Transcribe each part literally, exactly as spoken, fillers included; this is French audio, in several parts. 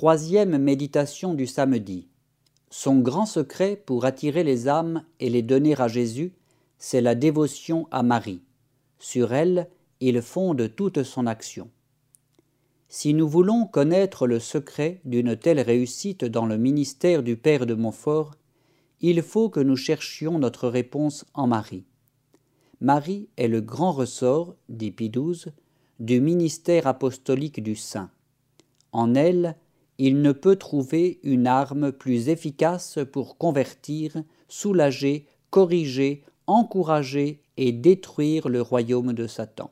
Troisième méditation du samedi. Son grand secret pour attirer les âmes et les donner à Jésus, c'est la dévotion à Marie. Sur elle, il fonde toute son action. Si nous voulons connaître le secret d'une telle réussite dans le ministère du Père de Montfort, il faut que nous cherchions notre réponse en Marie. Marie est le grand ressort, dit Pie douze, du ministère apostolique du Saint. En elle, il ne peut trouver une arme plus efficace pour convertir, soulager, corriger, encourager et détruire le royaume de Satan.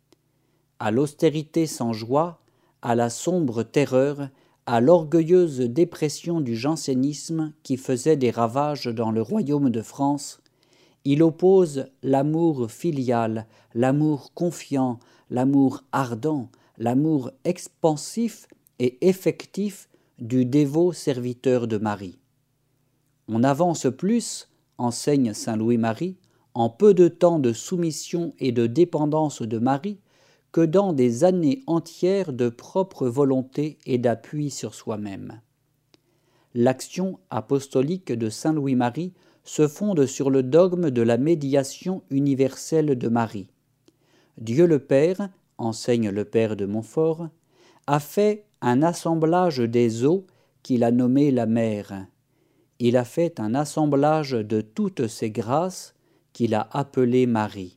À l'austérité sans joie, à la sombre terreur, à l'orgueilleuse dépression du jansénisme qui faisait des ravages dans le royaume de France, il oppose l'amour filial, l'amour confiant, l'amour ardent, l'amour expansif et effectif du dévot serviteur de Marie. On avance plus, enseigne saint Louis-Marie, en peu de temps de soumission et de dépendance de Marie, que dans des années entières de propre volonté et d'appui sur soi-même. L'action apostolique de saint Louis-Marie se fonde sur le dogme de la médiation universelle de Marie. Dieu le Père, enseigne le Père de Montfort, a fait un assemblage des eaux qu'il a nommé la mer. Il a fait un assemblage de toutes ces grâces qu'il a appelées Marie.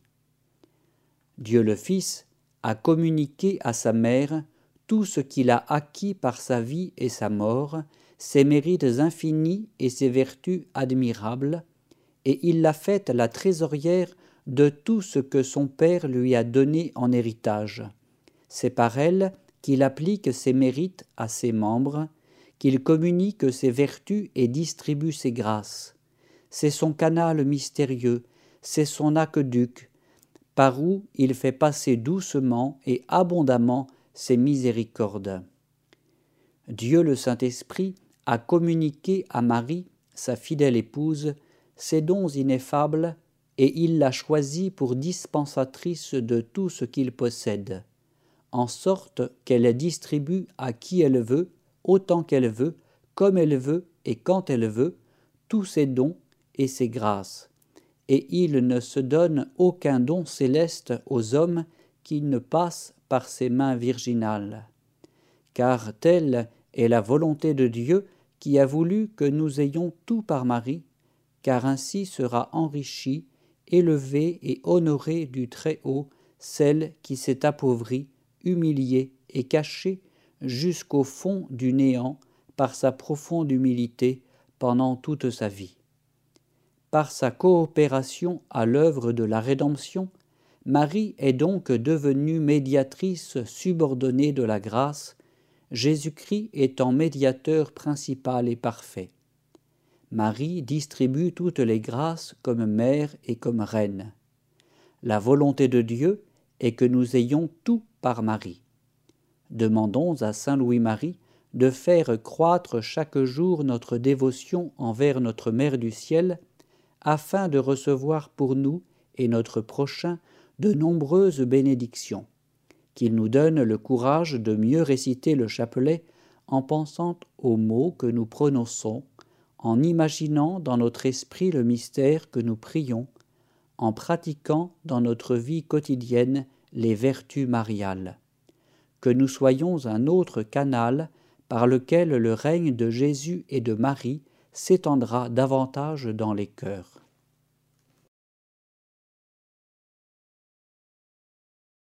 Dieu le Fils a communiqué à sa mère tout ce qu'il a acquis par sa vie et sa mort, ses mérites infinis et ses vertus admirables, et il l'a faite la trésorière de tout ce que son Père lui a donné en héritage. C'est par elle qu'il applique ses mérites à ses membres, qu'il communique ses vertus et distribue ses grâces. C'est son canal mystérieux, c'est son aqueduc, par où il fait passer doucement et abondamment ses miséricordes. Dieu le Saint-Esprit a communiqué à Marie, sa fidèle épouse, ses dons ineffables, et il l'a choisie pour dispensatrice de tout ce qu'il possède, en sorte qu'elle distribue à qui elle veut, autant qu'elle veut, comme elle veut et quand elle veut, tous ses dons et ses grâces. Et il ne se donne aucun don céleste aux hommes qui ne passe par ses mains virginales. Car telle est la volonté de Dieu qui a voulu que nous ayons tout par Marie, car ainsi sera enrichie, élevée et honorée du Très-Haut celle qui s'est appauvrie, humiliée et cachée jusqu'au fond du néant par sa profonde humilité pendant toute sa vie. Par sa coopération à l'œuvre de la rédemption, Marie est donc devenue médiatrice subordonnée de la grâce, Jésus-Christ étant médiateur principal et parfait. Marie distribue toutes les grâces comme mère et comme reine. La volonté de Dieu est que nous ayons tout par Marie. Demandons à saint Louis-Marie de faire croître chaque jour notre dévotion envers notre Mère du ciel, afin de recevoir pour nous et notre prochain de nombreuses bénédictions, qu'il nous donne le courage de mieux réciter le chapelet en pensant aux mots que nous prononçons, en imaginant dans notre esprit le mystère que nous prions, en pratiquant dans notre vie quotidienne les vertus mariales. Que nous soyons un autre canal par lequel le règne de Jésus et de Marie s'étendra davantage dans les cœurs.